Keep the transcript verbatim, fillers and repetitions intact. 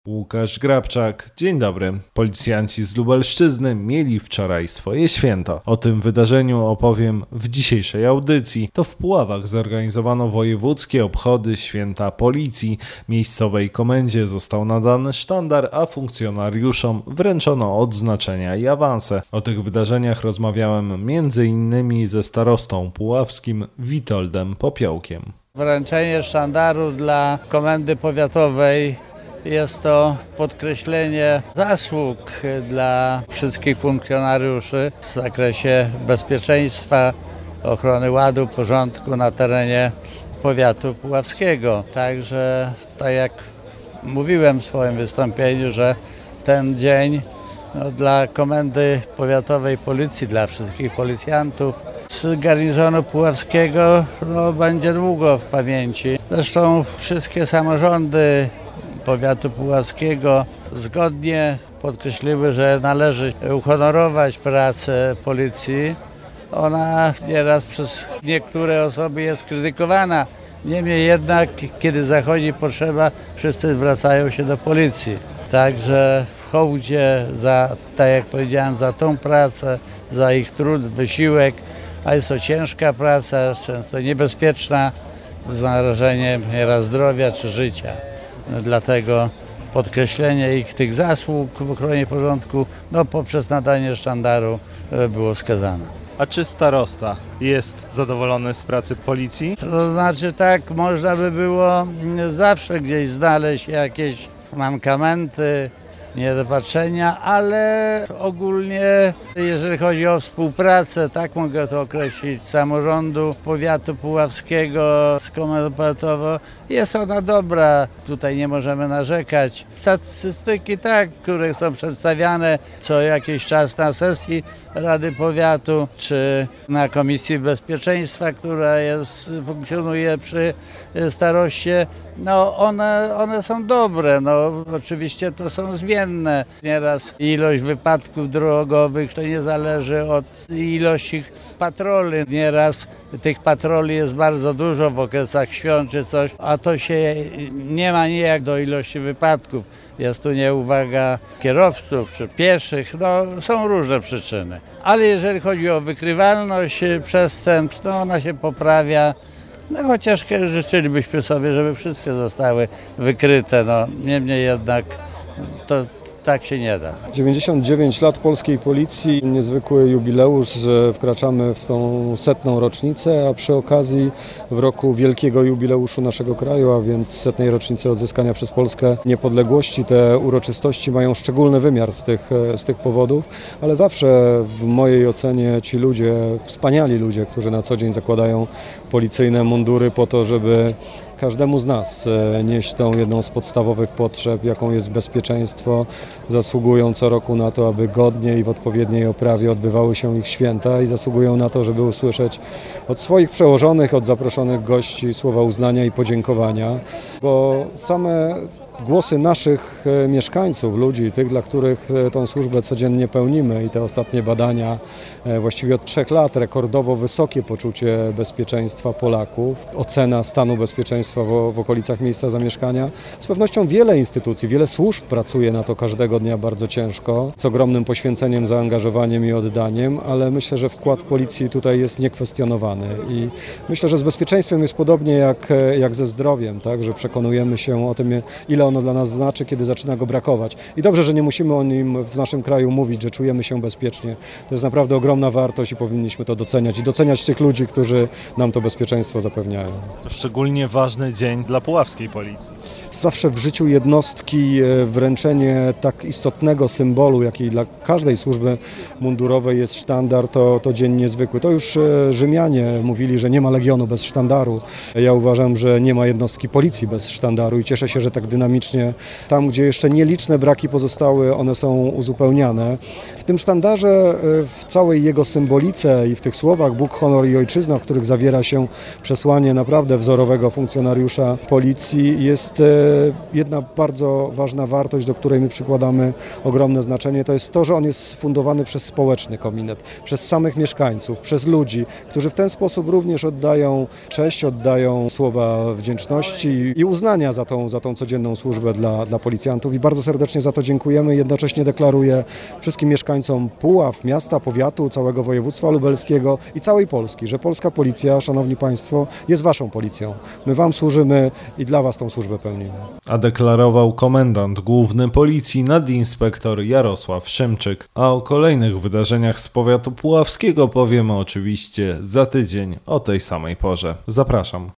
Łukasz Grabczak, dzień dobry. Policjanci z Lubelszczyzny mieli wczoraj swoje święto. O tym wydarzeniu opowiem w dzisiejszej audycji. To w Puławach zorganizowano wojewódzkie obchody święta policji. Miejscowej komendzie został nadany sztandar, a funkcjonariuszom wręczono odznaczenia i awanse. O tych wydarzeniach rozmawiałem między innymi ze starostą puławskim Witoldem Popiołkiem. Wręczenie sztandaru dla komendy powiatowej jest to podkreślenie zasług dla wszystkich funkcjonariuszy w zakresie bezpieczeństwa, ochrony ładu, porządku na terenie powiatu puławskiego. Także tak jak mówiłem w swoim wystąpieniu, że ten dzień no, dla Komendy Powiatowej Policji, dla wszystkich policjantów z garnizonu puławskiego no, będzie długo w pamięci. Zresztą wszystkie samorządy powiatu puławskiego zgodnie podkreśliły, że należy uhonorować pracę policji. Ona nieraz przez niektóre osoby jest krytykowana. Niemniej jednak, kiedy zachodzi potrzeba, wszyscy zwracają się do policji. Także w hołdzie za, tak jak powiedziałem, za tą pracę, za ich trud, wysiłek, a jest to ciężka praca, często niebezpieczna, z narażeniem nieraz zdrowia czy życia. Dlatego podkreślenie ich tych zasług w ochronie porządku no, poprzez nadanie sztandaru było wskazane. A czy starosta jest zadowolony z pracy policji? To znaczy tak, można by było zawsze gdzieś znaleźć jakieś mankamenty, niedopatrzenia, ale ogólnie jeżeli chodzi o współpracę, tak mogę to określić, samorządu powiatu puławskiego z komendą powiatową, jest ona dobra, tutaj nie możemy narzekać. Statystyki tak, które są przedstawiane co jakiś czas na sesji Rady Powiatu, czy na Komisji Bezpieczeństwa, która jest, funkcjonuje przy staroście, no one, one są dobre, no oczywiście to są zmienne. Nieraz ilość wypadków drogowych to nie zależy od ilości patroli. Nieraz tych patroli jest bardzo dużo w okresach świąt czy coś, a to się nie ma nijak do ilości wypadków. Jest tu nieuwaga kierowców czy pieszych, no są różne przyczyny. Ale jeżeli chodzi o wykrywalność przestępstw, no ona się poprawia. No chociaż życzylibyśmy sobie, żeby wszystkie zostały wykryte, no niemniej jednak to tak się nie da. dziewięćdziesiąt dziewięć lat polskiej policji, niezwykły jubileusz, że wkraczamy w tą setną rocznicę, a przy okazji w roku wielkiego jubileuszu naszego kraju, a więc setnej rocznicy odzyskania przez Polskę niepodległości, te uroczystości mają szczególny wymiar z tych, z tych powodów, ale zawsze w mojej ocenie ci ludzie, wspaniali ludzie, którzy na co dzień zakładają policyjne mundury po to, żeby każdemu z nas nieść tą jedną z podstawowych potrzeb, jaką jest bezpieczeństwo, zasługują co roku na to, aby godnie i w odpowiedniej oprawie odbywały się ich święta i zasługują na to, żeby usłyszeć od swoich przełożonych, od zaproszonych gości słowa uznania i podziękowania, bo same głosy naszych mieszkańców, ludzi, tych, dla których tą służbę codziennie pełnimy i te ostatnie badania, właściwie od trzech lat rekordowo wysokie poczucie bezpieczeństwa Polaków, ocena stanu bezpieczeństwa w, w okolicach miejsca zamieszkania. Z pewnością wiele instytucji, wiele służb pracuje na to każdego dnia bardzo ciężko, z ogromnym poświęceniem, zaangażowaniem i oddaniem, ale myślę, że wkład policji tutaj jest niekwestionowany i myślę, że z bezpieczeństwem jest podobnie jak, jak ze zdrowiem, tak, że przekonujemy się o tym, ile ono dla nas znaczy, kiedy zaczyna go brakować. I dobrze, że nie musimy o nim w naszym kraju mówić, że czujemy się bezpiecznie. To jest naprawdę ogromna wartość i powinniśmy to doceniać i doceniać tych ludzi, którzy nam to bezpieczeństwo zapewniają. To szczególnie ważny dzień dla puławskiej policji. Zawsze w życiu jednostki wręczenie tak istotnego symbolu, jaki dla każdej służby mundurowej jest sztandar, to, to dzień niezwykły. To już Rzymianie mówili, że nie ma legionu bez sztandaru. Ja uważam, że nie ma jednostki policji bez sztandaru i cieszę się, że tak dynamicznie tam, gdzie jeszcze nieliczne braki pozostały, one są uzupełniane. W tym sztandarze, w całej jego symbolice i w tych słowach Bóg, honor i ojczyzna, w których zawiera się przesłanie naprawdę wzorowego funkcjonariusza policji, jest jedna bardzo ważna wartość, do której my przykładamy ogromne znaczenie, to jest to, że on jest sfundowany przez społeczny komitet, przez samych mieszkańców, przez ludzi, którzy w ten sposób również oddają cześć, oddają słowa wdzięczności i uznania za tą, za tą codzienną służbę dla, dla policjantów i bardzo serdecznie za to dziękujemy. Jednocześnie deklaruję wszystkim mieszkańcom Puław, miasta, powiatu, całego województwa lubelskiego i całej Polski, że polska policja, szanowni państwo, jest waszą policją. My wam służymy i dla was tą służbę pełnimy. A deklarował komendant główny policji nadinspektor Jarosław Szymczyk. A o kolejnych wydarzeniach z powiatu puławskiego powiemy oczywiście za tydzień o tej samej porze. Zapraszam.